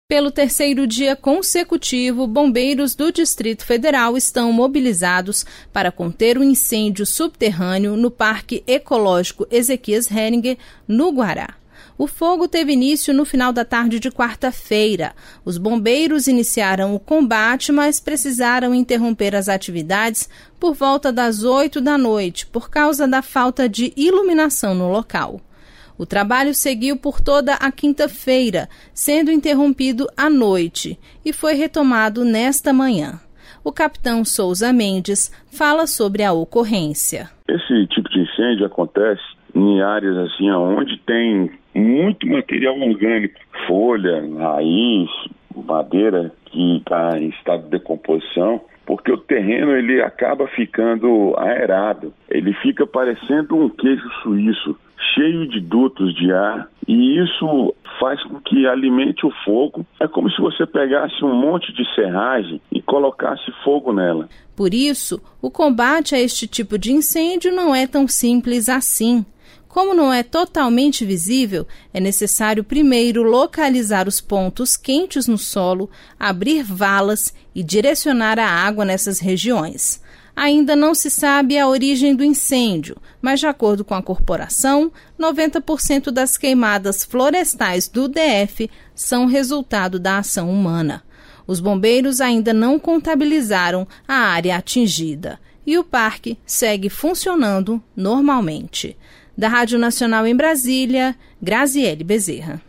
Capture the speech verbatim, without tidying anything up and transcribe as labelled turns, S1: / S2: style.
S1: Pelo terceiro dia consecutivo, bombeiros do Distrito Federal estão mobilizados para conter o incêndio subterrâneo no Parque Ecológico Ezequias Heringer, no Guará. O fogo teve início no final da tarde de quarta-feira. Os bombeiros iniciaram o combate, mas precisaram interromper as atividades por volta das oito da noite, por causa da falta de iluminação no local. O trabalho seguiu por toda a quinta-feira, sendo interrompido à noite, e foi retomado nesta manhã. O capitão Souza Mendes fala sobre a ocorrência.
S2: Esse tipo de incêndio acontece em áreas assim onde tem muito material orgânico, folha, raiz, madeira que está em estado de decomposição, porque o terreno ele acaba ficando aerado, ele fica parecendo um queijo suíço, cheio de dutos de ar, e isso faz com que alimente o fogo. É como se você pegasse um monte de serragem e colocasse fogo nela.
S1: Por isso, o combate a este tipo de incêndio não é tão simples assim. Como não é totalmente visível, é necessário primeiro localizar os pontos quentes no solo, abrir valas e direcionar a água nessas regiões. Ainda não se sabe a origem do incêndio, mas de acordo com a corporação, noventa por cento das queimadas florestais do D F são resultado da ação humana. Os bombeiros ainda não contabilizaram a área atingida e o parque segue funcionando normalmente. Da Rádio Nacional em Brasília, Graziele Bezerra.